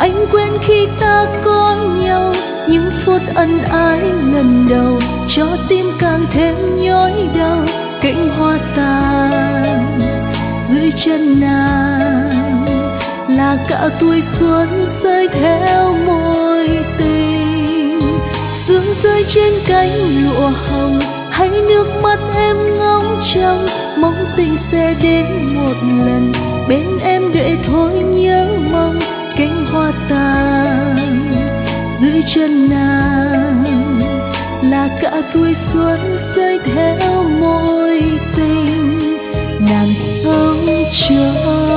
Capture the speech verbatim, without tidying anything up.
anh quên khi ta có nhau, những phút ân ái lần đầu cho tim càng thêm nhói đau. Cánh hoa tàn dưới chân nàng là cả tuổi xuân rơi theo môi tình. Sương rơi trên cánh lụa hồng hay nước mắt em ngóng trông, mong tình sẽ đến một lần bên em để thôi nhớ mong. Cánh hoa tàn dưới chân nàng là cả tuổi xuân rơi theo môi tình. Nàng sống chờ